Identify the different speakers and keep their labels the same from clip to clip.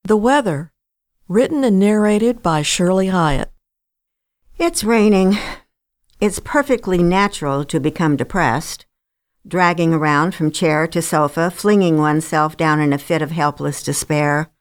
Speaker 1: The Weather, written and narrated by Shirley Hyatt.
Speaker 2: It's raining. It's perfectly natural to become depressed, dragging around from chair to sofa, flinging oneself down in a fit of helpless despair.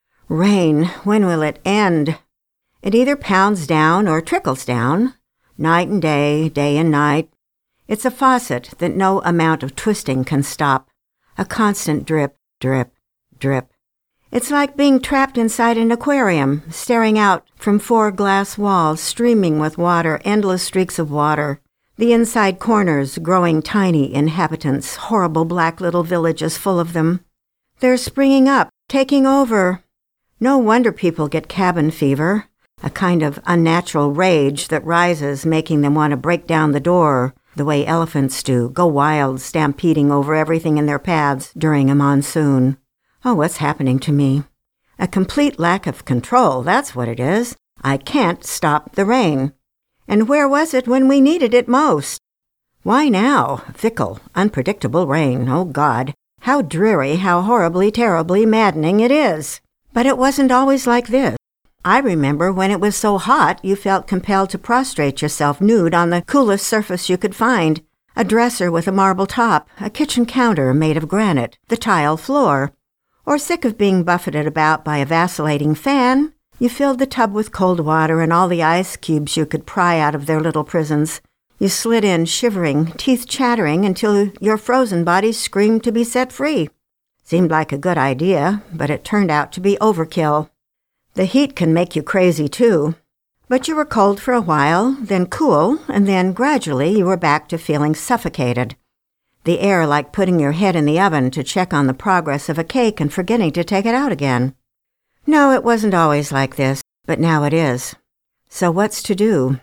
Speaker 2: Rain, when will it end? It either pounds down or trickles down, night and day, day and night. It's a faucet that no amount of twisting can stop, a constant drip, drip, drip. It's like being trapped inside an aquarium, staring out from 4 glass walls streaming with water, endless streaks of water. The inside corners growing tiny inhabitants, horrible black little villages full of them. They're springing up, taking over. No wonder people get cabin fever, a kind of unnatural rage that rises, making them want to break down the door, the way elephants do, go wild, stampeding over everything in their paths during a monsoon. Oh, what's happening to me? A complete lack of control, that's what it is. I can't stop the rain. And where was it when we needed it most? Why now? Fickle, unpredictable rain, oh God. How dreary, how horribly, terribly maddening it is. But it wasn't always like this. I remember when it was so hot you felt compelled to prostrate yourself nude on the coolest surface you could find. A dresser with a marble top, a kitchen counter made of granite, the tile floor. Or sick of being buffeted about by a vacillating fan, you filled the tub with cold water and all the ice cubes you could pry out of their little prisons. You slid in, shivering, teeth chattering, until your frozen body screamed to be set free. Seemed like a good idea, but it turned out to be overkill. The heat can make you crazy, too. But you were cold for a while, then cool, and then gradually you were back to feeling suffocated. The air like putting your head in the oven to check on the progress of a cake and forgetting to take it out again. No, it wasn't always like this, but now it is. So what's to do?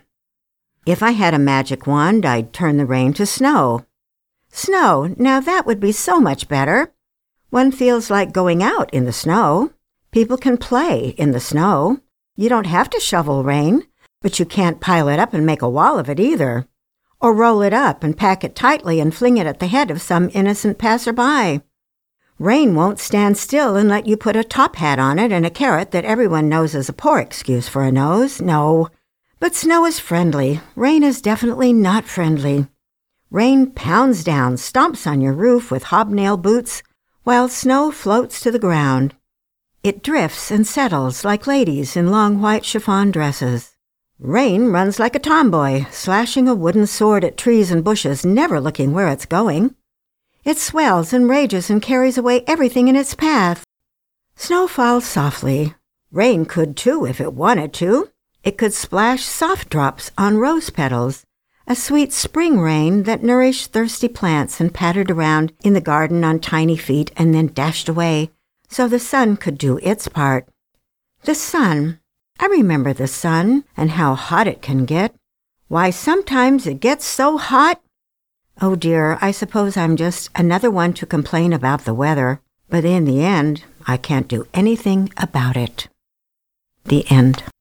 Speaker 2: If I had a magic wand, I'd turn the rain to snow. Snow, now that would be so much better. One feels like going out in the snow. People can play in the snow. You don't have to shovel rain, but you can't pile it up and make a wall of it either. Or roll it up and pack it tightly and fling it at the head of some innocent passerby. Rain won't stand still and let you put a top hat on it and a carrot that everyone knows is a poor excuse for a nose. No. But snow is friendly. Rain is definitely not friendly. Rain pounds down, stomps on your roof with hobnail boots, while snow floats to the ground. It drifts and settles like ladies in long white chiffon dresses. Rain runs like a tomboy, slashing a wooden sword at trees and bushes, never looking where it's going. It swells and rages and carries away everything in its path. Snow falls softly. Rain could too if it wanted to. It could splash soft drops on rose petals, a sweet spring rain that nourished thirsty plants and pattered around in the garden on tiny feet and then dashed away, so the sun could do its part. The sun. I remember the sun and how hot it can get. Why, sometimes it gets so hot. Oh dear, I suppose I'm just another one to complain about the weather. But in the end, I can't do anything about it. The end.